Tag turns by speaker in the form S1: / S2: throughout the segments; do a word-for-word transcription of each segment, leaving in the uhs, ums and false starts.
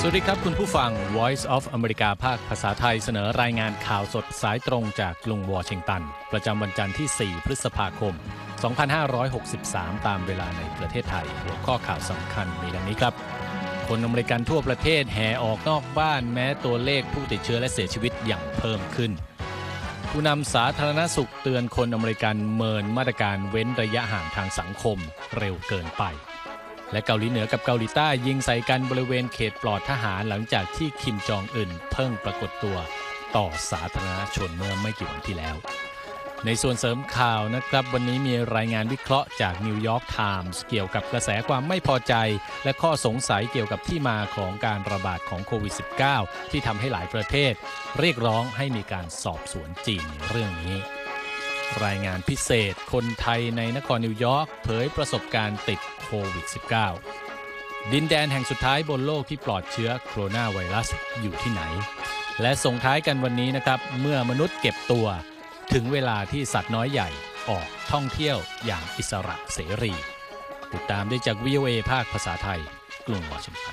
S1: วัสดีครับคุณผู้ฟัง Voice of America ภาคภาษาไทยเสนอรายงานข่าวสดสายตรงจากกรุงวอชิงตันประจำวันจันทร์ที่ สี่ พฤษภาคม สองพันห้าร้อยหกสิบสาม ตามเวลาในประเทศไทยหัวข้อข่าวสำคัญมีดังนี้ครับคนอเมริกันทั่วประเทศแห่ออกนอกบ้านแม้ตัวเลขผู้ติดเชื้อและเสียชีวิตยังเพิ่มขึ้นผู้นำสาธารณสุขเตือนคนอเมริกันเมินมาตรการเว้นระยะห่างทางสังคมเร็วเกินไปและเกาหลีเหนือกับเกาหลีใต้ยิงใส่กันบริเวณเขตปลอดทหารหลังจากที่คิมจองอึนเพิ่งปรากฏตัวต่อสาธารณชนเมื่อไม่กี่วันที่แล้วในส่วนเสริมข่าวนะครับวันนี้มีรายงานวิเคราะห์จากนิวยอร์กไทมส์เกี่ยวกับกระแสความไม่พอใจและข้อสงสัยเกี่ยวกับที่มาของการระบาดของโควิด สิบเก้า ที่ทำให้หลายประเทศเรียกร้องให้มีการสอบสวนจริงในเรื่องนี้รายงานพิเศษคนไทยในนครนิวยอร์กเผยประสบการณ์ติดโควิด สิบเก้า ดินแดนแห่งสุดท้ายบนโลกที่ปลอดเชื้อโคโรนาไวรัสอยู่ที่ไหนและส่งท้ายกันวันนี้นะครับเมื่อมนุษย์เก็บตัวถึงเวลาที่สัตว์น้อยใหญ่ออกท่องเที่ยวอย่างอิสระเสรีติดตามได้จาก วี โอ เอ ภาคภาษาไทยกรุงวอชิงตัน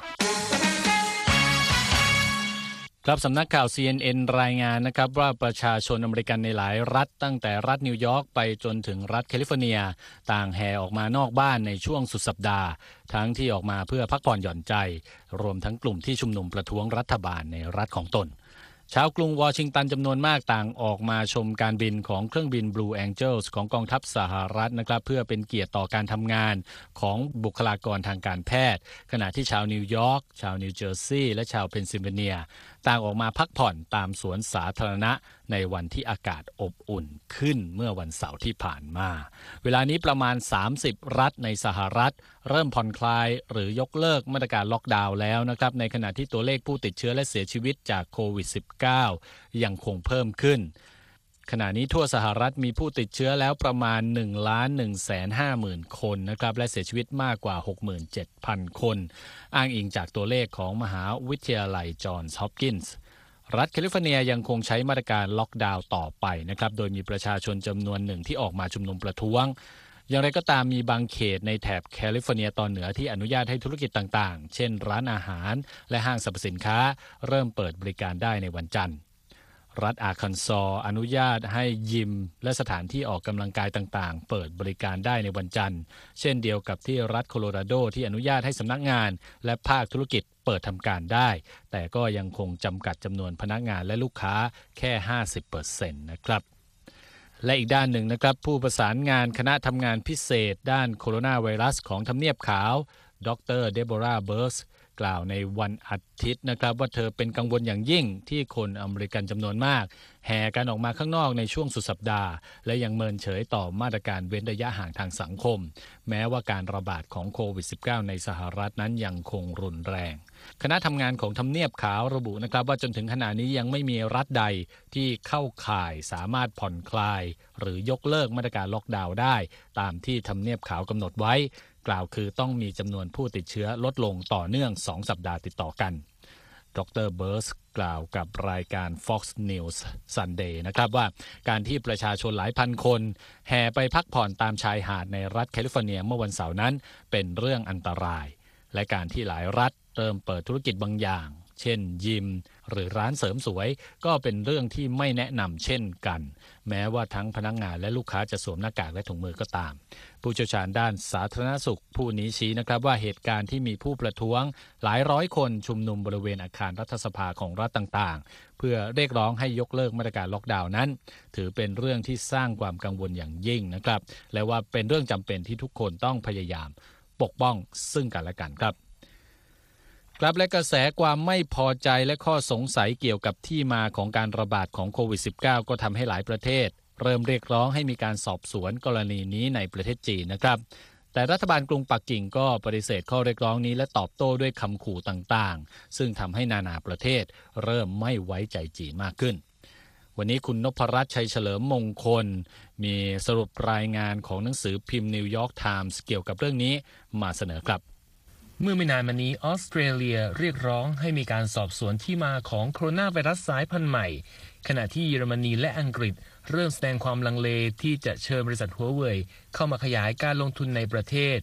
S1: ครับสำนักข่าว ซี เอ็น เอ็น รายงานนะครับว่าประชาชนอเมริกันในหลายรัฐตั้งแต่รัฐนิวยอร์กไปจนถึงรัฐแคลิฟอร์เนียต่างแห่ออกมานอกบ้านในช่วงสุดสัปดาห์ทั้งที่ออกมาเพื่อพักผ่อนหย่อนใจรวมทั้งกลุ่มที่ชุมนุมประท้วงรัฐบาลในรัฐของตนชาวกรุงวอชิงตันจำนวนมากต่างออกมาชมการบินของเครื่องบิน Blue Angels ของกองทัพสหรัฐนะครับเพื่อเป็นเกียรติต่อการทำงานของบุคลากรทางการแพทย์ขณะที่ชาวนิวยอร์กชาวนิวเจอร์ซีย์และชาวเพนซิลเวเนียต่างออกมาพักผ่อนตามสวนสาธารณะในวันที่อากาศอบอุ่นขึ้นเมื่อวันเสาร์ที่ผ่านมาเวลานี้ประมาณสามสิบรัฐในสหรัฐเริ่มผ่อนคลายหรือยกเลิกมาตรการล็อกดาวน์แล้วนะครับในขณะที่ตัวเลขผู้ติดเชื้อและเสียชีวิตจากโควิด สิบเก้า ยังคงเพิ่มขึ้นขณะนี้ทั่วสหรัฐมีผู้ติดเชื้อแล้วประมาณ หนึ่งล้านหนึ่งแสนห้าหมื่น คนนะครับและเสียชีวิตมากกว่า หกหมื่นเจ็ดพัน คนอ้างอิงจากตัวเลขของมหาวิทยาลัยจอห์นส์ฮอปกินส์รัฐแคลิฟอร์เนียยังคงใช้มาตรการล็อกดาวน์ต่อไปนะครับโดยมีประชาชนจำนวนหนึ่งที่ออกมาชุมนุมประท้วงอย่างไรก็ตามมีบางเขตในแถบแคลิฟอร์เนียตอนเหนือที่อนุญาตให้ธุรกิจต่างๆเช่นร้านอาหารและห้างสรรพสินค้าเริ่มเปิดบริการได้ในวันจันทร์รัฐอาร์คันซออนุญาตให้ยิมและสถานที่ออกกำลังกายต่างๆเปิดบริการได้ในวันจันทร์เช่นเดียวกับที่รัฐโคโลราโดที่อนุญาตให้สำนักงานและภาคธุรกิจเปิดทำการได้แต่ก็ยังคงจำกัดจำนวนพนักงานและลูกค้าแค่ ห้าสิบเปอร์เซ็นต์ นะครับและอีกด้านหนึ่งนะครับผู้ประสานงานคณะทำงานพิเศษด้านโคโรนาไวรัสของทำเนียบขาวดรเดโบราเบิร์สกล่าวในวันอาทิตย์นะครับว่าเธอเป็นกังวลอย่างยิ่งที่คนอเมริกันจำนวนมากแห่กันออกมาข้างนอกในช่วงสุดสัปดาห์และยังเมินเฉยต่อมาตรการเว้นระยะห่างทางสังคมแม้ว่าการระบาดของโควิด สิบเก้า ในสหรัฐนั้นยังคงรุนแรงคณะทำงานของทำเนียบขาวระบุนะครับว่าจนถึงขณะนี้ยังไม่มีรัฐใดที่เข้าข่ายสามารถผ่อนคลายหรือยกเลิกมาตรการล็อกดาวน์ได้ตามที่ทำเนียบขาวกำหนดไว้กล่าวคือต้องมีจำนวนผู้ติดเชื้อลดลงต่อเนื่องสองสัปดาห์ติดต่อกันดรเบิร์สกล่าวกับรายการ Fox News Sunday นะครับว่าการที่ประชาชนหลายพันคนแห่ไปพักผ่อนตามชายหาดในรัฐแคลิฟอร์เนียเมื่อวันเสาร์นั้นเป็นเรื่องอันตรายและการที่หลายรัฐเริ่มเปิดธุรกิจบางอย่างเช่นยิมหรือร้านเสริมสวยก็เป็นเรื่องที่ไม่แนะนำเช่นกันแม้ว่าทั้งพนักงานและลูกค้าจะสวมหน้ากากและถุงมือก็ตามผู้เชี่ยวชาญด้านสาธารณสุขผู้นี้ชี้นะครับว่าเหตุการณ์ที่มีผู้ประท้วงหลายร้อยคนชุมนุมบริเวณอาคารรัฐสภาของรัฐต่างๆเพื่อเรียกร้องให้ยกเลิกมาตรการล็อกดาวน์นั้นถือเป็นเรื่องที่สร้างความกังวลอย่างยิ่งนะครับและว่าเป็นเรื่องจำเป็นที่ทุกคนต้องพยายามปกป้องซึ่งกันและกันครับครับและกระแสความไม่พอใจและข้อสงสัยเกี่ยวกับที่มาของการระบาดของโควิด สิบเก้า ก็ทำให้หลายประเทศเริ่มเรียกร้องให้มีการสอบสวนกรณีนี้ในประเทศจีนนะครับแต่รัฐบาลกรุงปักกิ่งก็ปฏิเสธข้อเรียกร้องนี้และตอบโต้ด้วยคำขู่ต่างๆซึ่งทำให้นานาประเทศเริ่มไม่ไว้ใจจีนมากขึ้นวันนี้คุณนพรัตน์ชัยเฉลิมมงคลมีสรุปรายงานของหนังสือพิมพ์นิวยอร์กไทมส์เกี่ยวกับเรื่องนี้มาเสนอครับ
S2: เมื่อไม่นานมานี้ออสเตรเลียเรียกร้องให้มีการสอบสวนที่มาของโคโรนาไวรัสสายพันธุ์ใหม่ขณะที่เยอรมนีและอังกฤษเริ่มแสดงความลังเลที่จะเชิญบริษัทหัวเว่ยเข้ามาขยายการลงทุนในประเทศ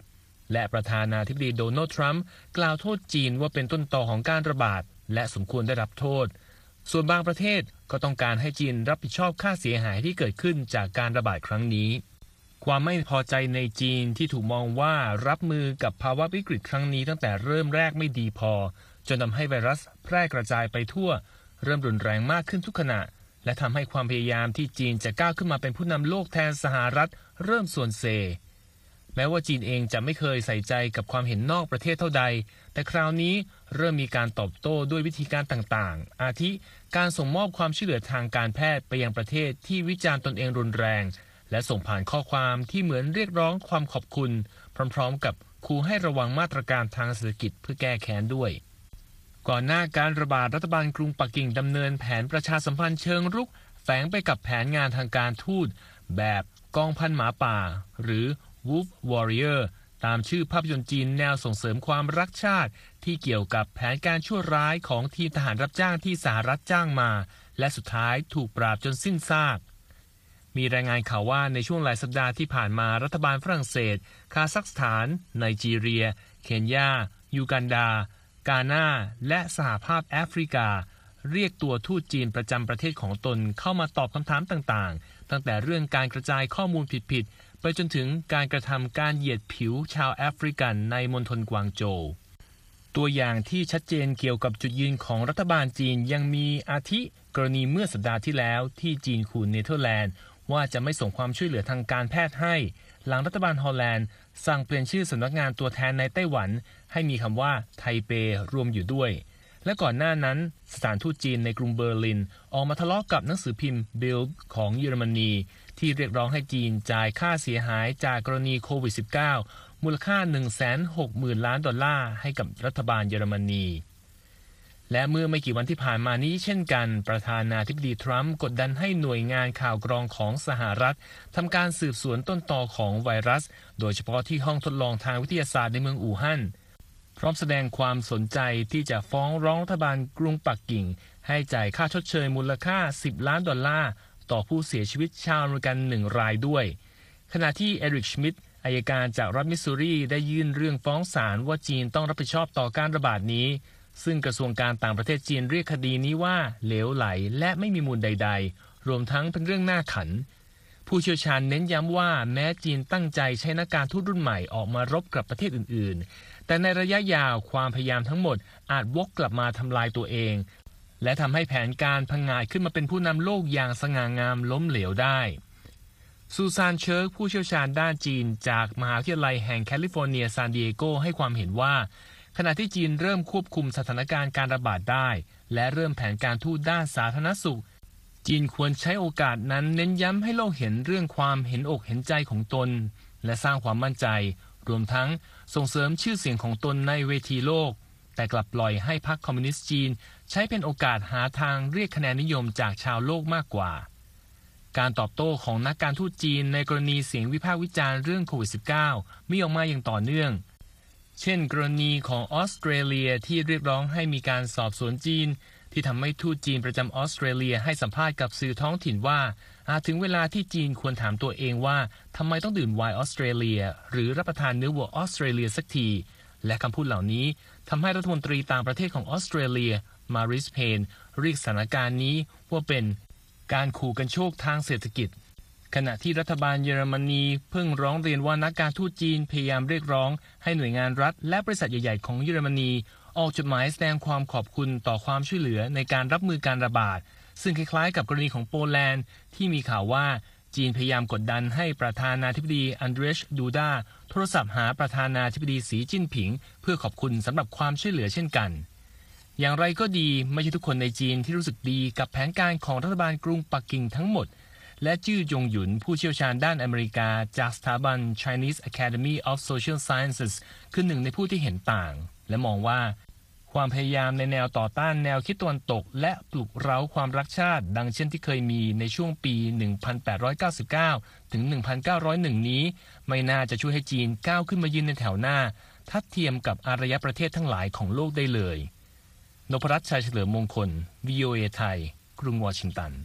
S2: และประธานาธิบดีโดนัลด์ทรัมป์กล่าวโทษจีนว่าเป็นต้นตอของการระบาดและสมควรได้รับโทษส่วนบางประเทศก็ต้องการให้จีนรับผิดชอบค่าเสียหายที่เกิดขึ้นจากการระบาดครั้งนี้ความไม่พอใจในจีนที่ถูกมองว่ารับมือกับภาวะวิกฤตครั้งนี้ตั้งแต่เริ่มแรกไม่ดีพอจนทำให้ไวรัสแพร่กระจายไปทั่วเริ่มรุนแรงมากขึ้นทุกขณะและทำให้ความพยายามที่จีนจะก้าวขึ้นมาเป็นผู้นำโลกแทนสหรัฐเริ่มส่วนเซแม้ว่าจีนเองจะไม่เคยใส่ใจกับความเห็นนอกประเทศเท่าใดแต่คราวนี้เริ่มมีการตอบโต้ด้วยวิธีการต่างๆอาทิการส่งมอบความช่วยเหลือทางการแพทย์ไปยังประเทศที่วิจารณ์ตนเองรุนแรงและส่งผ่านข้อความที่เหมือนเรียกร้องความขอบคุณพร้อมๆกับขู่ให้ระวังมาตรการทางเศรษฐกิจเพื่อแก้แค้นด้วยก่อนหน้าการระบาดรัฐบาลกรุงปักกิ่งดำเนินแผนประชาสัมพันธ์เชิงรุกแฝงไปกับแผนงานทางการทูตแบบกองพันหมาป่าหรือ Wolf Warrior ตามชื่อภาพยนตร์จีนแนวส่งเสริมความรักชาติที่เกี่ยวกับแผนการชั่วร้ายของทีมทหารรับจ้างที่สหรัฐจ้างมาและสุดท้ายถูกปราบจนสิ้นซากมีรายงานข่าวว่าในช่วงหลายสัปดาห์ที่ผ่านมารัฐบาลฝรั่งเศสคาซัคสถานไนจีเรียเคนยายูกันดากานาและสหภาพแอฟริกาเรียกตัวทูตจีนประจำประเทศของตนเข้ามาตอบคำถามต่างๆตั้งแต่เรื่องการกระจายข้อมูลผิดๆไปจนถึงการกระทำการเหยียดผิวชาวแอฟริกันในมณฑลกวางโจวตัวอย่างที่ชัดเจนเกี่ยวกับจุดยืนของรัฐบาลจีนยังมีอาทิกรณีเมื่อสัปดาห์ที่แล้วที่จีนขู่เนเธอร์แลนด์ว่าจะไม่ส่งความช่วยเหลือทางการแพทย์ให้หลังรัฐบาลฮอลแลนด์สั่งเปลี่ยนชื่อสำนักงานตัวแทนในไต้หวันให้มีคำว่าไทเปรวมอยู่ด้วยและก่อนหน้านั้นสถานทูตจีนในกรุงเบอร์ลินออกมาทะเลาะกับหนังสือพิมพ์ Bild ของเยอรมนีที่เรียกร้องให้จีนจ่ายค่าเสียหายจากกรณีโควิด สิบเก้า มูลค่า หนึ่งแสนหกหมื่น ล้านดอลลาร์ให้กับรัฐบาลเยอรมนีและเมื่อไม่กี่วันที่ผ่านมานี้เช่นกันประธานาธิบดีทรัมป์กดดันให้หน่วยงานข่าวกรองของสหรัฐทำการสืบสวนต้นตอของไวรัสโดยเฉพาะที่ห้องทดลองทางวิทยาศาสตร์ในเมืองอู่ฮั่นพร้อมแสดงความสนใจที่จะฟ้องร้องรัฐบาลกรุงปักกิ่งให้จ่ายค่าชดเชยมูลค่าสิบล้านดอลลาร์ต่อผู้เสียชีวิตชาวอเมริกันหนึ่งรายด้วยขณะที่เอริกชมิดอัยการจากรัฐมิสซูรีได้ยื่นเรื่องฟ้องศาลว่าจีนต้องรับผิดชอบต่อการระบาดนี้ซึ่งกระทรวงการต่างประเทศจีนเรียกคดีนี้ว่าเหลวไหลและไม่มีมูลใดๆรวมทั้งเป็นเรื่องน่าขันผู้เชี่ยวชาญเน้นย้ำว่าแม้จีนตั้งใจใช้นักการทูตรุ่นใหม่ออกมารบกับประเทศอื่นๆแต่ในระยะยาวความพยายามทั้งหมดอาจวกกลับมาทำลายตัวเองและทำให้แผนการพังงาดขึ้นมาเป็นผู้นำโลกอย่างสง่างามล้มเหลวได้ซูซานเชิร์กผู้เชี่ยวชาญด้านจีนจากมหาวิทยาลัยแห่งแคลิฟอร์เนียซานดิเอโกให้ความเห็นว่าขณะที่จีนเริ่มควบคุมสถานการณ์การระบาดได้และเริ่มแผนการทูตด้านสาธารณสุขจีนควรใช้โอกาสนั้นเน้นย้ำให้โลกเห็นเรื่องความเห็นอกเห็นใจของตนและสร้างความมั่นใจรวมทั้งส่งเสริมชื่อเสียงของตนในเวทีโลกแต่กลับปล่อยให้พรรคคอมมิวนิสต์จีนใช้เป็นโอกาสหาทางเรียกคะแนนนิยมจากชาวโลกมากกว่าการตอบโต้ของนักการทูตจีนในกรณีเสียงวิพากษ์วิจารณ์เรื่องโควิด สิบเก้า มีออกมาอย่างต่อเนื่องเช่นกรณีของออสเตรเลียที่เรียกร้องให้มีการสอบสวนจีนที่ทำให้ทูตจีนประจำออสเตรเลียให้สัมภาษณ์กับสื่อท้องถิ่นว่าอาจถึงเวลาที่จีนควรถามตัวเองว่าทำไมต้องดื่มไวน์ออสเตรเลียหรือรับประทานเนื้อวัวออสเตรเลียสักทีและคำพูดเหล่านี้ทำให้รัฐมนตรีต่างประเทศของออสเตรเลียมาริสเพนเรียกสถานการณ์นี้ว่าเป็นการขู่กันโชคทางเศรษฐกิจขณะที่รัฐบาลเยอรมนีเพิ่งร้องเรียนว่านักการทูตจีนพยายามเรียกร้องให้หน่วยงานรัฐและบริษัทใหญ่ๆของเยอรมนีออกจดหมายแสดงความขอบคุณต่อความช่วยเหลือในการรับมือการระบาดซึ่งคล้ายๆกับกรณีของโปแลนด์ที่มีข่าวว่าจีนพยายามกดดันให้ประธานาธิบดีอันเดรชดูดาโทรศัพท์หาประธานาธิบดีสีจิ้นผิงเพื่อขอบคุณสำหรับความช่วยเหลือเช่นกันอย่างไรก็ดีไม่ใช่ทุกคนในจีนที่รู้สึกดีกับแผนการของรัฐบาลกรุงปักกิ่งทั้งหมดและจื้อจงหยุนผู้เชี่ยวชาญด้านอเมริกาจากสถาบัน Chinese Academy of Social Sciences คือหนึ่งในผู้ที่เห็นต่างและมองว่าความพยายามในแนวต่อต้านแนวคิดตะวันตกและปลุกเร้าความรักชาติดังเช่นที่เคยมีในช่วงปี หนึ่งพันแปดร้อยเก้าสิบเก้า ถึง หนึ่งพันเก้าร้อยเอ็ด นี้ไม่น่าจะช่วยให้จีนก้าวขึ้นมายืนในแถวหน้าทัดเทียมกับอารยประเทศทั้งหลายของโลกได้เลยนพรัตน์ ชัยเฉลิมมงคล วี โอ เอ ไทยกรุงวอชิงตัน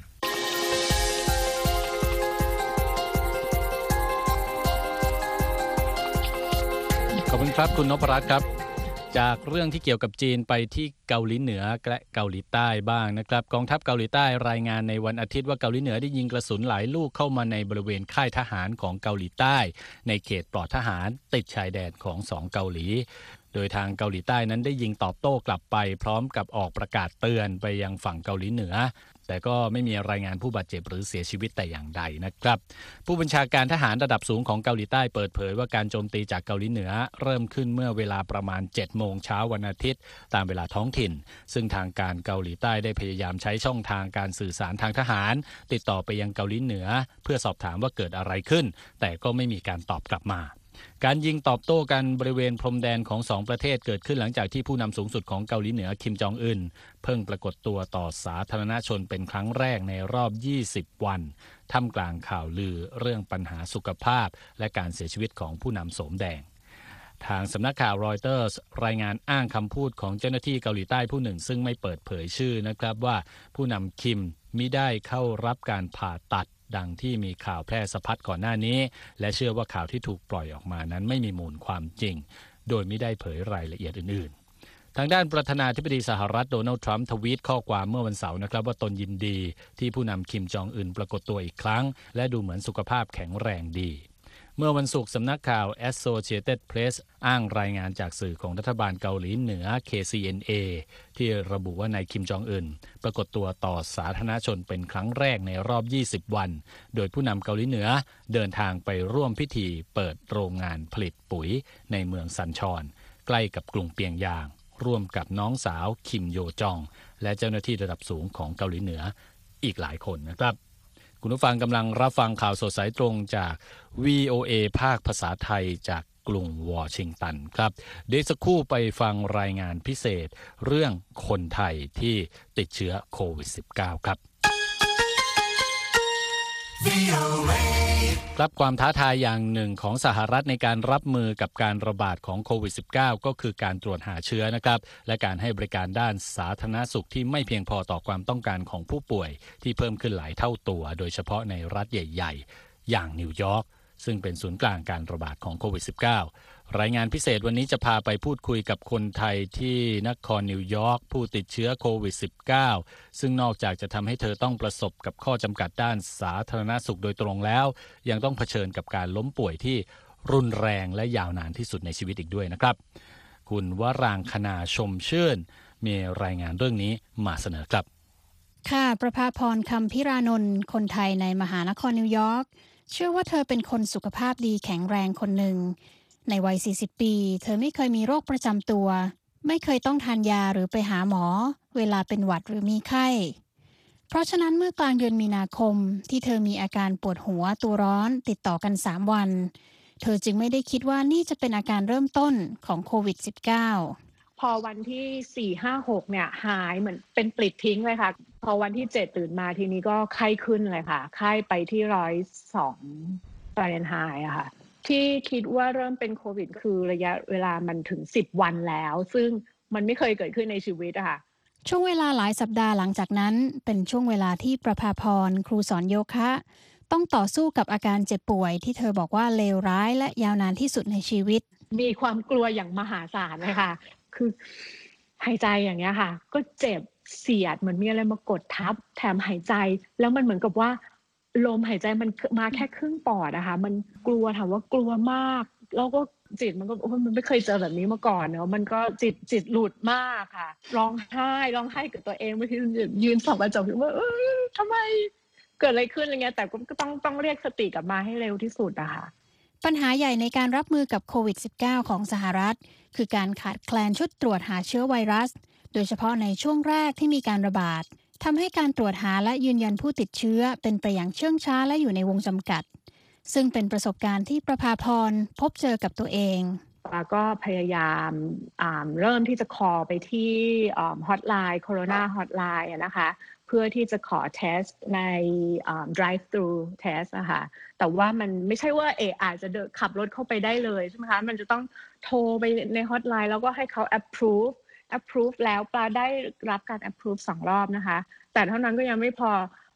S1: ขอบคุณครับคุณนพรัตน์ครับจากเรื่องที่เกี่ยวกับจีนไปที่เกาหลีเหนือและเกาหลีใต้บ้างนะครับกองทัพเกาหลีใต้รายงานในวันอาทิตย์ว่าเกาหลีเหนือได้ยิงกระสุนหลายลูกเข้ามาในบริเวณค่ายทหารของเกาหลีใต้ในเขตปลอดทหารติดชายแดนของสองเกาหลีโดยทางเกาหลีใต้นั้นได้ยิงตอบโต้กลับไปพร้อมกับออกประกาศเตือนไปยังฝั่งเกาหลีเหนือแต่ก็ไม่มีรายงานผู้บาดเจ็บหรือเสียชีวิตแต่อย่างใดนะครับผู้บัญชาการทหารระดับสูงของเกาหลีใต้เปิดเผยว่าการโจมตีจากเกาหลีเหนือเริ่มขึ้นเมื่อเวลาประมาณเจ็ดโมงเช้าวันอาทิตย์ตามเวลาท้องถิ่นซึ่งทางการเกาหลีใต้ได้พยายามใช้ช่องทางการสื่อสารทางทหารติดต่อไปยังเกาหลีเหนือเพื่อสอบถามว่าเกิดอะไรขึ้นแต่ก็ไม่มีการตอบกลับมาการยิงตอบโต้กันบริเวณพรมแดนของสองประเทศเกิดขึ้นหลังจากที่ผู้นำสูงสุดของเกาหลีเหนือคิมจองอึนเพิ่งปรากฏตัวต่อสาธารณชนเป็นครั้งแรกในรอบยี่สิบวันท่ามกลางข่าวลือเรื่องปัญหาสุขภาพและการเสียชีวิตของผู้นำโสมแดงทางสำนักข่าวรอยเตอร์สรายงานอ้างคำพูดของเจ้าหน้าที่เกาหลีใต้ผู้หนึ่งซึ่งไม่เปิดเผยชื่อนะครับว่าผู้นำคิมมิได้เข้ารับการผ่าตัดดังที่มีข่าวแพร่สะพัดก่อนหน้านี้และเชื่อว่าข่าวที่ถูกปล่อยออกมานั้นไม่มีมูลความจริงโดยไม่ได้เผยรายละเอียดอื่นๆทางด้านประธานาธิบดีสหรัฐโดนัลด์ทรัมป์ทวีตข้อความเมื่อวันเสาร์นะครับว่าตนยินดีที่ผู้นำคิมจองอึนปรากฏตัวอีกครั้งและดูเหมือนสุขภาพแข็งแรงดีเมื่อวันศุกร์สำนักข่าว Associated Press อ้างรายงานจากสื่อของรัฐบาลเกาหลีเหนือ เค ซี เอ็น เอ ที่ระบุว่านายคิมจองอึนปรากฏตัวต่อสาธารณชนเป็นครั้งแรกในรอบยี่สิบวันโดยผู้นำเกาหลีเหนือเดินทางไปร่วมพิธีเปิดโรงงานผลิตปุ๋ยในเมืองซันชอนใกล้กับกรุงเปียงยางร่วมกับน้องสาวคิมโยจองและเจ้าหน้าที่ระดับสูงของเกาหลีเหนืออีกหลายคนนะครับคุณผู้ฟังกำลังรับฟังข่าวสดสายตรงจาก วี โอ เอ ภาคภาษาไทยจากกรุงวอชิงตันครับเดี๋ยวสักครู่ไปฟังรายงานพิเศษเรื่องคนไทยที่ติดเชื้อโควิด สิบเก้า ครับครับความท้าทายอย่างหนึ่งของสหรัฐในการรับมือกับการระบาดของโควิด สิบเก้า ก็คือการตรวจหาเชื้อนะครับและการให้บริการด้านสาธารณสุขที่ไม่เพียงพอต่อความต้องการของผู้ป่วยที่เพิ่มขึ้นหลายเท่าตัวโดยเฉพาะในรัฐใหญ่ๆอย่างนิวยอร์กซึ่งเป็นศูนย์กลางการระบาดของโควิด สิบเก้า รายงานพิเศษวันนี้จะพาไปพูดคุยกับคนไทยที่นครนิวยอร์กผู้ติดเชื้อโควิด สิบเก้า ซึ่งนอกจากจะทำให้เธอต้องประสบกับข้อจำกัดด้านสาธารณสุขโดยตรงแล้วยังต้องเผชิญกับการล้มป่วยที่รุนแรงและยาวนานที่สุดในชีวิตอีกด้วยนะครับคุณวรางคณาชมชื่นมีรายงานเรื่องนี้มาเสนอครับ
S3: ค่ะประภาพรคำพิรานนท์คนไทยในมหานครนิวยอร์กเชื่อว่าเธอเป็นคนสุขภาพดีแข็งแรงคนหนึ่งในวัยสี่สิบปีเธอไม่เคยมีโรคประจำตัวไม่เคยต้องทานยาหรือไปหาหมอเวลาเป็นหวัดหรือมีไข้เพราะฉะนั้นเมื่อกลางเดือนมีนาคมที่เธอมีอาการปวดหัวตัวร้อนติดต่อกันสามวันเธอจึงไม่ได้คิดว่านี่จะเป็นอาการเริ่มต้นของโควิด สิบเก้า
S4: พอวันที่สี่ ห้า หกเนี่ยหายเหมือนเป็นปลิดทิ้งเลยค่ะพอวันที่เจ็ดตื่นมาทีนี้ก็ไข้ขึ้นเลยค่ะไข้ไปที่หนึ่งร้อยสองฟาเรนไฮต์อะค่ะที่คิดว่าเริ่มเป็นโควิดคือระยะเวลามันถึงสิบวันแล้วซึ่งมันไม่เคยเกิดขึ้นในชีวิตอะค่ะ
S3: ช่วงเวลาหลายสัปดาห์หลังจากนั้นเป็นช่วงเวลาที่ประภาพรครูสอนโยคะต้องต่อสู้กับอาการเจ็บป่วยที่เธอบอกว่าเลวร้ายและยาวนานที่สุดในชีวิต
S4: มีความกลัวอย่างมหาศาลเลยค่ะคือหายใจอย่างเงี้ยค่ะก็เจ็บเสียดเหมือนมีอะไรมากดทับแถมหายใจแล้วมันเหมือนกับว่าลมหายใจมันมาแค่ครึ่งปอดนะคะมันกลัวถามว่ากลัวมากแล้วก็จิตมันก็โอ้มันไม่เคยเจอแบบนี้มาก่อนเนอะมันก็จิตจิตหลุดมากค่ะร้องไห้ร้องไห้กับตัวเองบางทียืนส่องกระจกว่าเออทำไมเกิดอะไรขึ้นอะไรเงี้ยแต่ก็ต้องต้องเรียกสติกลับมาให้เร็วที่สุดอะค่ะ
S3: ปัญหาใหญ่ในการรับมือกับโควิด สิบเก้า ของสหรัฐคือการขาดแคลนชุดตรวจหาเชื้อไวรัสโดยเฉพาะในช่วงแรกที่มีการระบาดทำให้การตรวจหาและยืนยันผู้ติดเชื้อเป็นไปอย่างเชื่องช้าและอยู่ในวงจำกัดซึ่งเป็นประสบการณ์ที่ประภาพรพบเจอกับตัวเอง
S4: ก็พยายามเริ่มที่จะคอไปที่ฮอตไลน์โคโรนาฮอตไลน์นะคะเพื่อที่จะขอเทสใน drive thru test นะคะแต่ว่ามันไม่ใช่ว่าเอออาจจะเดินขับรถเข้าไปได้เลยใช่ไหมคะมันจะต้องโทรไปในฮอตไลน์แล้วก็ให้เขา approve approve แล้วปลาได้รับการ approve สองรอบนะคะแต่เท่านั้นก็ยังไม่พอ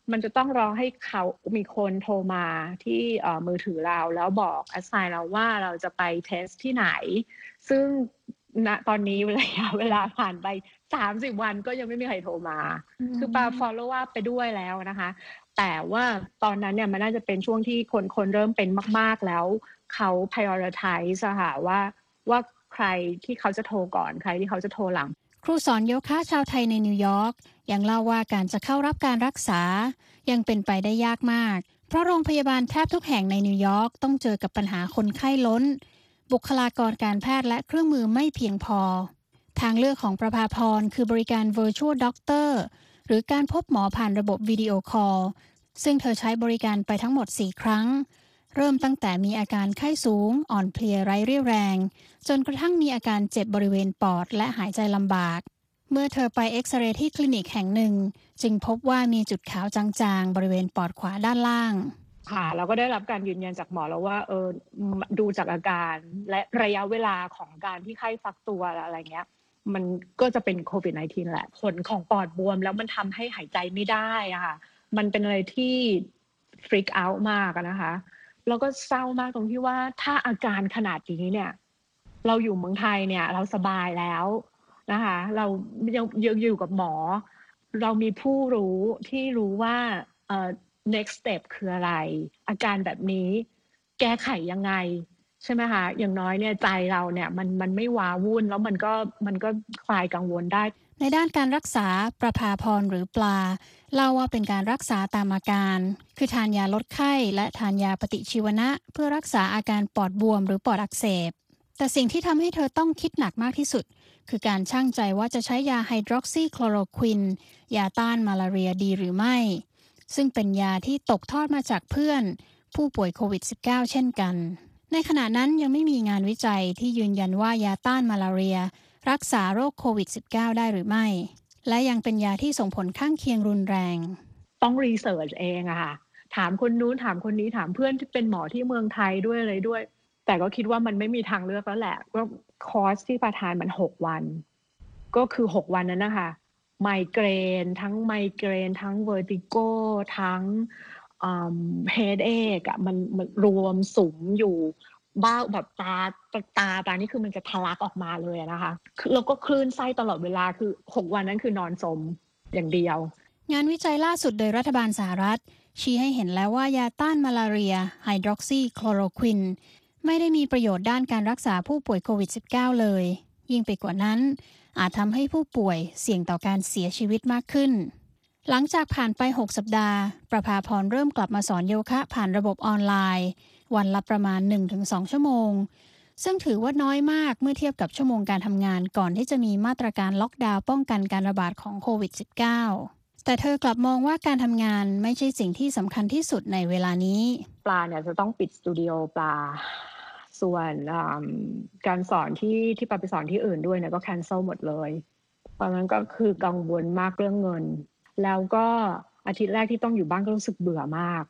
S4: มันจะต้องรอให้เขามีคนโทรมาที่มือถือเราแล้วบอก assign เราว่าเราจะไปเทสที่ไหนซึ่งณตอนนี้ระยะเวลาผ่านไปสามสิบวันก็ยังไม่มีใครโทรมาคือปา follow up ไปด้วยแล้วนะคะแต่ว่าตอนนั้นเนี่ยมันน่าจะเป็นช่วงที่คนคนเริ่มเป็นมากๆแล้วเขา prioritize อะค่ะว่าว่าใครที่เขาจะโทรก่อนใครที่เขาจะโทรหลัง
S3: ครูสอนโยคะชาวไทยในนิวยอร์กยังเล่าว่าการจะเข้ารับการรักษายังเป็นไปได้ยากมากเพราะโรงพยาบาลแทบทุกแห่งในนิวยอร์กต้องเจอกับปัญหาคนไข้ล้นบุคลากรการแพทย์และเครื่องมือไม่เพียงพอทางเลือกของประภาพรคือบริการ Virtual Doctor หรือการพบหมอผ่านระบบวิดีโอคอลซึ่งเธอใช้บริการไปทั้งหมดสี่ครั้งเริ่มตั้งแต่มีอาการไข้สูงอ่อนเพลียไร้เรี่ยวแรงจนกระทั่งมีอาการเจ็บบริเวณปอดและหายใจลำบากเมื่อเธอไปเอ็กซเรย์ที่คลินิกแห่งหนึ่งจึงพบว่ามีจุดขาวจางๆบริเวณปอดขวาด้านล่าง
S4: ค่ะเราก็ได้รับการยืนยันจากหมอแล้วว่าเออดูจากอาการและระยะเวลาของการที่ไข้ฟักตัวอะไรเงี้ยมันก็จะเป็นโควิด สิบเก้า แหละผลของปอดบวมแล้วมันทำให้หายใจไม่ได้อะค่ะมันเป็นอะไรที่ฟรีกเอาท์มากนะคะแล้วก็เศร้ามากตรงที่ว่าถ้าอาการขนาดนี้เนี่ยเราอยู่เมืองไทยเนี่ยเราสบายแล้วนะคะเรายังอยู่กับหมอเรามีผู้รู้ที่รู้ว่าเอ่อ next step คืออะไรอาการแบบนี้แก้ไขยังไงใช่ไหมคะอย่างน้อยเนี่ยใจเราเนี่ยมันมันไม่ว้าวุ่นแล้วมันก็มันก็คลายกังวลได้
S3: ในด้านการรักษาประภาพรหรือปลาเล่าว่าเป็นการรักษาตามอาการคือทานยาลดไข้และทานยาปฏิชีวนะเพื่อรักษาอาการปอดบวมหรือปอดอักเสบแต่สิ่งที่ทำให้เธอต้องคิดหนักมากที่สุดคือการชั่งใจว่าจะใช้ยาไฮดรอกซีคลอโรควินยาต้านมาลาเรียดีหรือไม่ซึ่งเป็นยาที่ตกทอดมาจากเพื่อนผู้ป่วยโควิด สิบเก้า เช่นกันในขณะนั้นยังไม่มีงานวิจัยที่ยืนยันว่ายาต้านมาลาเรียรักษาโรคโควิด สิบเก้า ได้หรือไม่และยังเป็นยาที่ส่งผลข้างเคียงรุนแรง
S4: ต้องรีเสิร์ชเองอะค่ะถามคนนู้นถามคนนี้ถามเพื่อนที่เป็นหมอที่เมืองไทยด้วยอะไรด้วยแต่ก็คิดว่ามันไม่มีทางเลือกแล้วแหละก็คอร์สที่ประทานมันหกวันก็คือหกวันนั้นนะคะไมเกรนทั้งไมเกรนทั้งเวอร์ติโกทั้งเฮดเอกอะมันมันรวมสุมอยู่บ้าแบบตาตาตานี่คือมันจะทะลักออกมาเลยนะคะคือเราก็คลื่นไส้ตลอดเวลาคือหกวันนั้นคือนอนสมอย่างเดียว
S3: งานวิจัยล่าสุดโดยรัฐบาลสหรัฐชี้ให้เห็นแล้วว่ายาต้านมาลาเรียไฮดรอกซีคลอโรควินไม่ได้มีประโยชน์ด้านการรักษาผู้ป่วยโควิด สิบเก้า เลยยิ่งไปกว่านั้นอาจทำให้ผู้ป่วยเสี่ยงต่อการเสียชีวิตมากขึ้นหลังจากผ่านไปหกสัปดาห์ประภาพรเริ่มกลับมาสอนโยคะผ่านระบบออนไลน์วันละประมาณ หนึ่งถึงสอง ชั่วโมงซึ่งถือว่าน้อยมากเมื่อเทียบกับชั่วโมงการทำงานก่อนที่จะมีมาตรการล็อกดาวน์ป้องกันการระบาดของโควิด สิบเก้า แต่เธอกลับมองว่าการทำงานไม่ใช่สิ่งที่สำคัญที่สุดในเวลานี้
S4: ปลาเนี่ยจะต้องปิดสตูดิโอปลาส่วนการสอนที่ที่ปาไปสอนที่อื่นด้วยเนี่ยก็แคนเซิลหมดเลยเพราะนั้นก็คือกังวลมากเรื่องเงินแล้วก็อาทิตย์แรกที่ต้องอยู่บ้านก็รู้สึกเบื่อมาก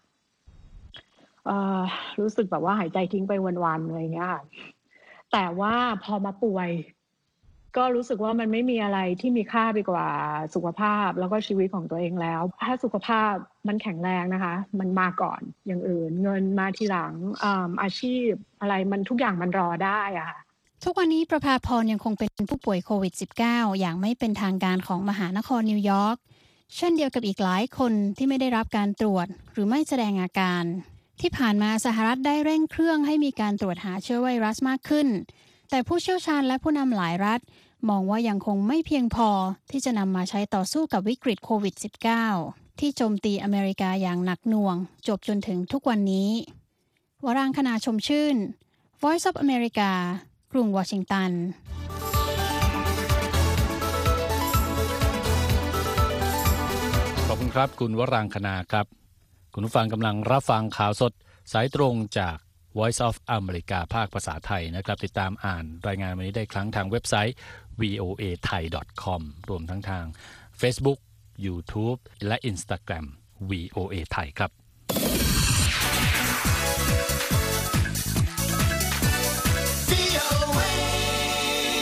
S4: รู้สึกแบบว่าหายใจทิ้งไปวันๆอะไรเงี้ยแต่ว่าพอมาป่วยก็รู้สึกว่ามันไม่มีอะไรที่มีค่าไปกว่าสุขภาพแล้วก็ชีวิตของตัวเองแล้วถ้าสุขภาพมันแข็งแรงนะคะมันมาก่อนอย่างอื่นเงินมาทีหลัง อาอาชีพอะไรมันทุกอย่างมันรอได้อะค่ะ
S3: ทุกวันนี้ประภาพรยังคงเป็นผู้ป่วยโควิด สิบเก้า อย่างไม่เป็นทางการของมหานครนิวยอร์กเช่นเดียวกับอีกหลายคนที่ไม่ได้รับการตรวจหรือไม่แสดงอาการที่ผ่านมาสหรัฐได้เร่งเครื่องให้มีการตรวจหาเชื้อไวรัสมากขึ้นแต่ผู้เชี่ยวชาญและผู้นำหลายรัฐมองว่ายังคงไม่เพียงพอที่จะนำมาใช้ต่อสู้กับวิกฤตโควิด สิบเก้า ที่โจมตีอเมริกาอย่างหนักหน่วงจบจนถึงทุกวันนี้วรางคณาชมชื่น Voice of America กรุงวอชิงตัน
S1: ขอบคุณครับคุณวรางคณาครับคุณผู้ฟังกำลังรับฟังข่าวสดสายตรงจาก Voice of America ภาคภาษาไทยนะครับติดตามอ่านรายงานวันนี้ได้ครั้งทางเว็บไซต์ วี โอ เอ ไทย ดอท คอม รวมทั้งทาง Facebook YouTube และ Instagram วี โอ เอ ไทยครับก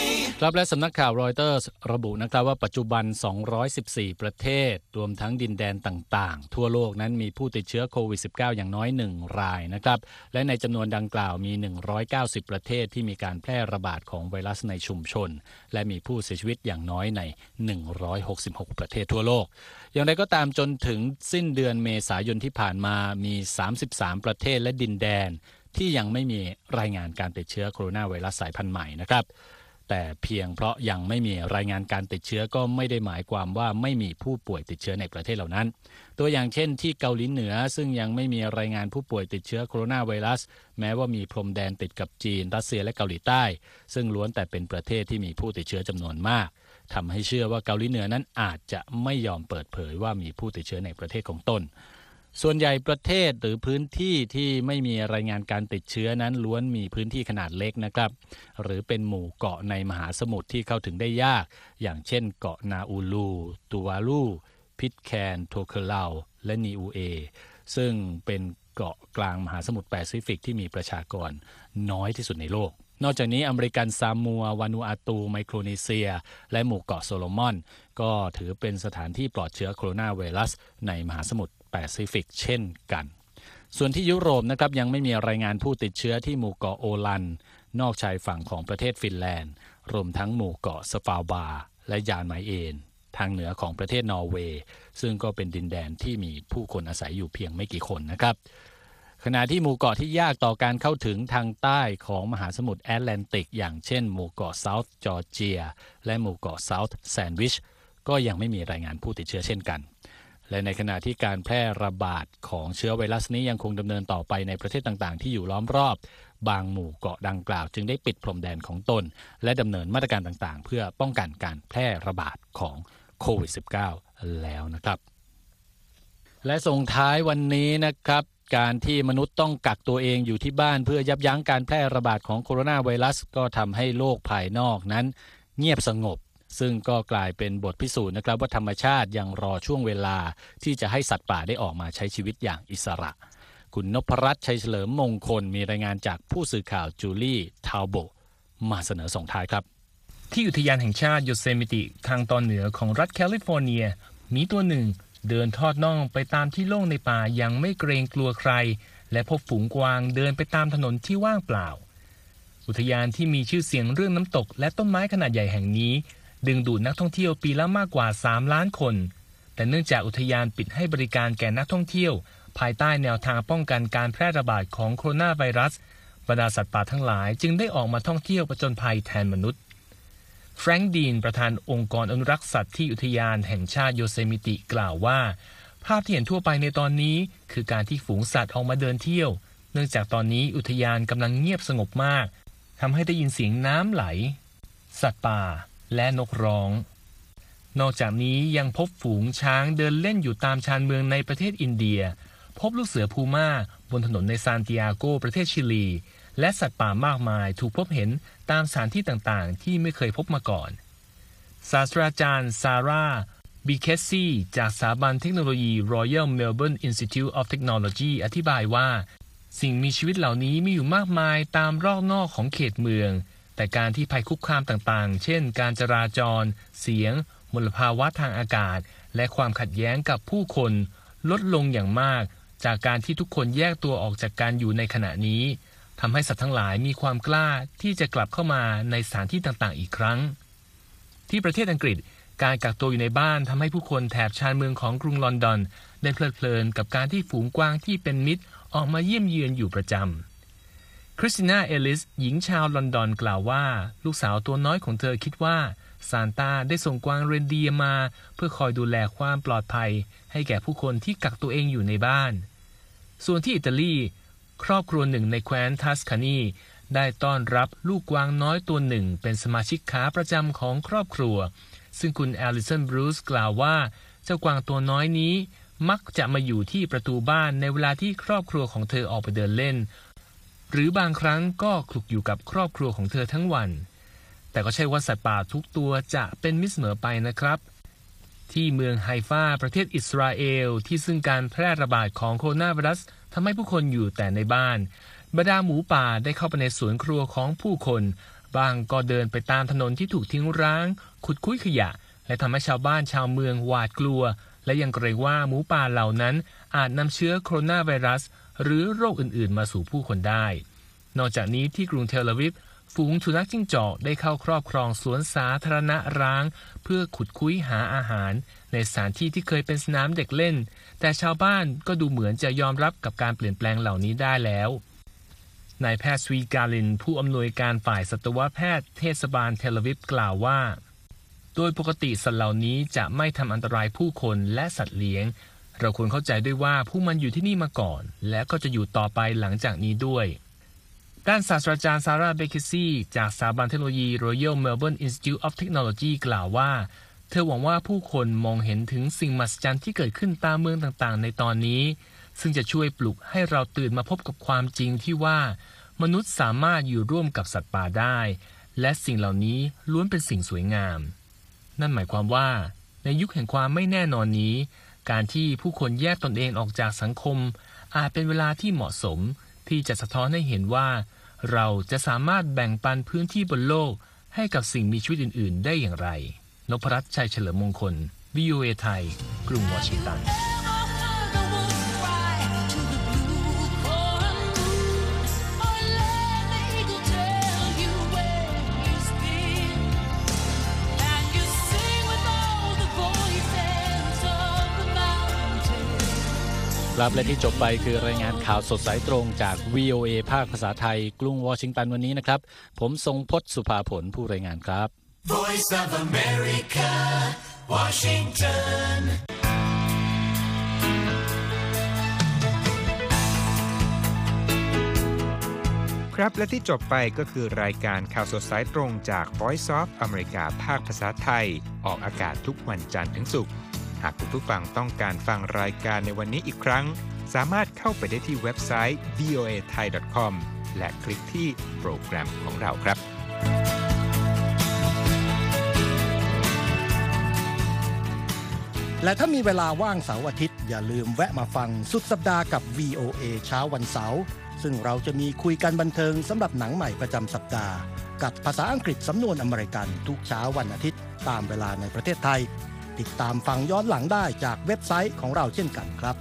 S1: ครับและสำนักข่าวรอยเตอร์สระบุนะครับว่าปัจจุบันสองร้อยสิบสี่ประเทศรวมทั้งดินแดนต่างๆทั่วโลกนั้นมีผู้ติดเชื้อโควิด สิบเก้า อย่างน้อยหนึ่งรายนะครับและในจำนวนดังกล่าวมีหนึ่งร้อยเก้าสิบประเทศที่มีการแพร่ระบาดของไวรัสในชุมชนและมีผู้เสียชีวิตอย่างน้อยในหนึ่งร้อยหกสิบหกประเทศทั่วโลกอย่างไรก็ตามจนถึงสิ้นเดือนเมษายนที่ผ่านมามีสามสิบสามประเทศและดินแดนที่ยังไม่มีรายงานการติดเชื้อโคโรนาไวรัสสายพันธุ์ใหม่นะครับแต่เพียงเพราะยังไม่มีรายงานการติดเชื้อก็ไม่ได้หมายความว่าไม่มีผู้ป่วยติดเชื้อในประเทศเหล่านั้นตัวอย่างเช่นที่เกาหลีเหนือซึ่งยังไม่มีรายงานผู้ป่วยติดเชื้อโคโรนาไวรัสแม้ว่ามีพรมแดนติดกับจีนรัสเซียและเกาหลีใต้ซึ่งล้วนแต่เป็นประเทศที่มีผู้ติดเชื้อจำนวนมากทำให้เชื่อว่าเกาหลีเหนือนั้นอาจจะไม่ยอมเปิดเผยว่ามีผู้ติดเชื้อในประเทศของตนส่วนใหญ่ประเทศหรือพื้นที่ที่ไม่มีรายงานการติดเชื้อนั้นล้วนมีพื้นที่ขนาดเล็กนะครับหรือเป็นหมู่เกาะในมหาสมุทรที่เข้าถึงได้ยากอย่างเช่นเกาะนาอูลูตูวาลูพิตแคนโทเคเลาและนีอูเอซึ่งเป็นเกาะกลางมหาสมุทรแปซิฟิกที่มีประชากรน้อยที่สุดในโลกนอกจากนี้อเมริกันซามัววานูอาตูไมโครนีเซียและหมู่เกาะโซโลมอนก็ถือเป็นสถานที่ปลอดเชื้อโคโรนาไวรัสในมหาสมุทรแปซิฟิกเช่นกันส่วนที่ยุโรปนะครับยังไม่มีรายงานผู้ติดเชื้อที่หมู่เกาะโอลันนอกชายฝั่งของประเทศฟินแลนด์รวมทั้งหมู่เกาะสฟาลบาร์และยานไมเอนทางเหนือของประเทศนอร์เวย์ซึ่งก็เป็นดินแดนที่มีผู้คนอาศัยอยู่เพียงไม่กี่คนนะครับขณะที่หมู่เกาะที่ยากต่อการเข้าถึงทางใต้ของมหาสมุทรแอตแลนติกอย่างเช่นหมู่เกาะเซาท์จอร์เจียและหมู่เกาะเซาท์แซนด์วิชก็ยังไม่มีรายงานผู้ติดเชื้อเช่นกันและในขณะที่การแพร่ระบาดของเชื้อไวรัสนี้ยังคงดำเนินต่อไปในประเทศต่างๆที่อยู่ล้อมรอบบางหมู่เกาะดังกล่าวจึงได้ปิดพรมแดนของตนและดำเนินมาตรการต่างๆเพื่อป้องกันการแพร่ระบาดของโควิด สิบเก้า แล้วนะครับและส่งท้ายวันนี้นะครับการที่มนุษย์ต้องกักตัวเองอยู่ที่บ้านเพื่อยับยั้งการแพร่ระบาดของโคโรนาไวรัสก็ทำให้โลกภายนอกนั้นเงียบสงบซึ่งก็กลายเป็นบทพิสูจน์นะครับว่าธรรมชาติยังรอช่วงเวลาที่จะให้สัตว์ป่าได้ออกมาใช้ชีวิตอย่างอิสระคุณนพรัตน์ชัยเฉลิมมงคลมีรายงานจากผู้สื่อข่าวจูลี่ทาวโบมาเสนอส่งท้ายครับ
S2: ที่อุทยานแห่งชาติโยเซมิติทางตอนเหนือของรัฐแคลิฟอร์เนียมีตัวหนึ่งเดินทอดน่องไปตามที่โล่งในป่ายังไม่เกรงกลัวใครและพบฝูงกวางเดินไปตามถนนที่ว่างเปล่าอุทยานที่มีชื่อเสียงเรื่องน้ำตกและต้นไม้ขนาดใหญ่แห่งนี้ดึงดูดนักท่องเที่ยวปีละมากกว่าสามล้านคนแต่เนื่องจากอุทยานปิดให้บริการแก่นักท่องเที่ยวภายใต้แนวทางป้องกันการแพร่ระบาดของโคโรนาไวรัสบรรดาสัตว์ป่าทั้งหลายจึงได้ออกมาท่องเที่ยวผจญภัยแทนมนุษย์แฟรงค์ดีนประธานองค์กรอนุรักษ์สัตว์ที่อุทยานแห่งชาติโยเซมิติกล่าวว่าภาพที่เห็นทั่วไปในตอนนี้คือการที่ฝูงสัตว์ออกมาเดินเที่ยวเนื่องจากตอนนี้อุทยานกำลังเงียบสงบมากทำให้ได้ยินเสียงน้ำไหลสัตว์ป่าและนกร้องนอกจากนี้ยังพบฝูงช้างเดินเล่นอยู่ตามชานเมืองในประเทศอินเดียพบลูกเสือพูม่าบนถนนในซานติอาโกประเทศชิลีและสัตว์ป่ามากมายถูกพบเห็นตามสถานที่ต่างๆที่ไม่เคยพบมาก่อนศาสตราจารย์ซาร่าบีเคสซี่จากสถาบันเทคโนโลยี Royal Melbourne Institute of Technology อธิบายว่าสิ่งมีชีวิตเหล่านี้มีอยู่มากมายตามรอบนอกของเขตเมืองแต่การที่ภัยคุกคามต่างๆเช่นการจราจรเสียงมลภาวะทางอากาศและความขัดแย้งกับผู้คนลดลงอย่างมากจากการที่ทุกคนแยกตัวออกจากกันอยู่ในขณะนี้ทำให้สัตว์ทั้งหลายมีความกล้าที่จะกลับเข้ามาในสถานที่ต่างๆอีกครั้งที่ประเทศอังกฤษการกักตัวอยู่ในบ้านทำให้ผู้คนแถบชานเมืองของกรุงลอนดอนได้เพลิดเพลินกับการที่ฝูงกวางที่เป็นมิตรออกมาเยี่ยมเยือนอยู่ประจำคริสติน่าเอลิสหญิงชาวลอนดอนกล่าวว่าลูกสาวตัวน้อยของเธอคิดว่าซานต้าได้ส่งกวางเรนเดียร์มาเพื่อคอยดูแลความปลอดภัยให้แก่ผู้คนที่กักตัวเองอยู่ในบ้านส่วนที่อิตาลีครอบครัวหนึ่งในแคว้นทัสคานีได้ต้อนรับลูกกวางน้อยตัวหนึ่งเป็นสมาชิกขาประจำของครอบครัวซึ่งคุณแอลิสันบรูซกล่าวว่าเจ้ากวางตัวน้อยนี้มักจะมาอยู่ที่ประตูบ้านในเวลาที่ครอบครัวของเธอออกไปเดินเล่นหรือบางครั้งก็คลุกอยู่กับครอบครัวของเธอทั้งวันแต่ก็ใช่ว่าสัตว์ป่าทุกตัวจะเป็นมิตรเสมอไปนะครับที่เมืองไฮฟาประเทศอิสราเอลที่ซึ่งการแพร่ระบาดของโคโรนาไวรัสทำให้ผู้คนอยู่แต่ในบ้านบรรดาหมูป่าได้เข้าไปในสวนครัวของผู้คนบ้างก็เดินไปตามถนนที่ถูกทิ้งร้างขุดคุ้ยขยะและทำให้ชาวบ้านชาวเมืองหวาดกลัวและยังเกรงว่าหมูป่าเหล่านั้นอาจนำเชื้อโคโรนาไวรัสหรือโรคอื่นๆมาสู่ผู้คนได้นอกจากนี้ที่กรุงเทลอาวิฟฝูงสุนัขจิ้งจอกได้เข้าครอบครองสวนสาธารณะร้างเพื่อขุดคุ้ยหาอาหารในสถานที่ที่เคยเป็นสนามเด็กเล่นแต่ชาวบ้านก็ดูเหมือนจะยอมรับกับการเปลี่ยนแปลงเหล่านี้ได้แล้วนายแพทย์สวีกาลินผู้อำนวยการฝ่ายสัตวแพทย์เทศบาลเทลอาวิฟกล่าวว่าโดยปกติสัตว์เหล่านี้จะไม่ทำอันตรายผู้คนและสัตว์เลี้ยงเราควรเข้าใจด้วยว่าผู้มันอยู่ที่นี่มาก่อนและก็จะอยู่ต่อไปหลังจากนี้ด้วยด้านศาสตราจารย์ซาร่าเบเคซี่จากสถาบันเทคโนโลยี Royal Melbourne Institute of Technology กล่าวว่าเธอหวังว่าผู้คนมองเห็นถึงสิ่งมหัศจรรย์ที่เกิดขึ้นตามเมืองต่างๆในตอนนี้ซึ่งจะช่วยปลุกให้เราตื่นมาพบกับความจริงที่ว่ามนุษย์สามารถอยู่ร่วมกับสัตว์ป่าได้และสิ่งเหล่านี้ล้วนเป็นสิ่งสวยงามนั่นหมายความว่าในยุคแห่งความไม่แน่นอนนี้การที่ผู้คนแยกตนเองออกจากสังคมอาจเป็นเวลาที่เหมาะสมที่จะสะท้อนให้เห็นว่าเราจะสามารถแบ่งปันพื้นที่บนโลกให้กับสิ่งมีชีวิตอื่นๆได้อย่างไรนพรัตน์ชัยเฉลิมมงคล วี โอ เอ ไทยกรุงวอชิงตัน
S1: ครับและที่จบไปคือรายงานข่าวสดสายตรงจาก วี โอ เอ ภาคภาษาไทยกรุงวอชิงตันวันนี้นะครับผมทรงพจน์สุภาผลผู้รายงานครับ
S5: Voice of America Washington
S6: ครับและที่จบไปก็คือรายการข่าวสดสายตรงจาก Voice of America ภาคภาษาไทยออกอากาศทุกวันจันทร์ถึงศุกร์หากคุณผู้ฟังต้องการฟังรายการในวันนี้อีกครั้งสามารถเข้าไปได้ที่เว็บไซต์ วี โอ เอ ไทย ดอท คอม และคลิกที่โปรแกรมของเราครับ
S7: และถ้ามีเวลาว่างเสาร์อาทิตย์อย่าลืมแวะมาฟังสุดสัปดาห์กับ วี โอ เอ เช้าวันเสาร์ซึ่งเราจะมีคุยกันบันเทิงสำหรับหนังใหม่ประจำสัปดาห์กับภาษาอังกฤษสำนวนอเมริกันทุกเช้าวันอาทิตย์ตามเวลาในประเทศไทยติดตามฟังย้อนหลังได้จากเว็บไซต์ของเราเช่นกันครับ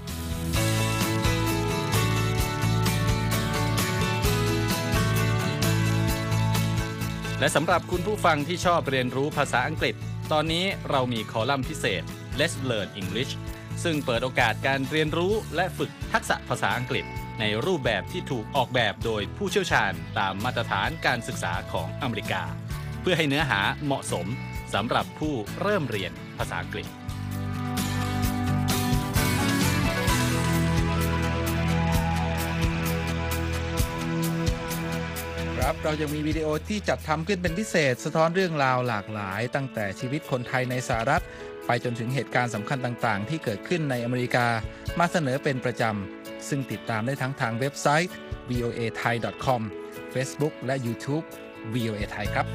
S1: และสำหรับคุณผู้ฟังที่ชอบเรียนรู้ภาษาอังกฤษตอนนี้เรามีคอลัมน์พิเศษ Let's Learn English ซึ่งเปิดโอกาสการเรียนรู้และฝึกทักษะภาษาอังกฤษในรูปแบบที่ถูกออกแบบโดยผู้เชี่ยวชาญตามมาตรฐานการศึกษาของอเมริกาเพื่อให้เนื้อหาเหมาะสมสำหรับผู้เริ่มเรียนภาษาอังกฤษ
S8: ครับเรายังมีวิดีโอที่จัดทำขึ้นเป็นพิเศษสะท้อนเรื่องราวหลากหลายตั้งแต่ชีวิตคนไทยในสหรัฐไปจนถึงเหตุการณ์สำคัญต่างๆที่เกิดขึ้นในอเมริกามาเสนอเป็นประจำซึ่งติดตามได้ทั้งทางเว็บไซต์ วี โอ เอ ไทย ดอท คอม Facebook และ YouTube วี โอ เอ ไทยครับ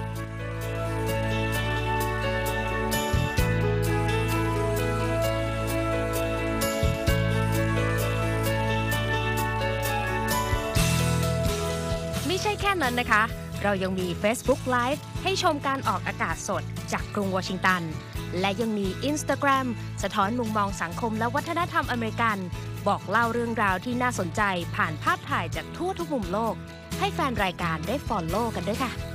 S9: ไม่ใช่แค่นั้นนะคะเรายังมี Facebook Live ให้ชมการออกอากาศสดจากกรุงวอชิงตันและยังมี Instagram สะท้อนมุมมองสังคมและวัฒนธรรมอเมริกันบอกเล่าเรื่องราวที่น่าสนใจผ่านภาพถ่ายจากทั่วทุกมุมโลกให้แฟนรายการได้ follow กันด้วยค่ะ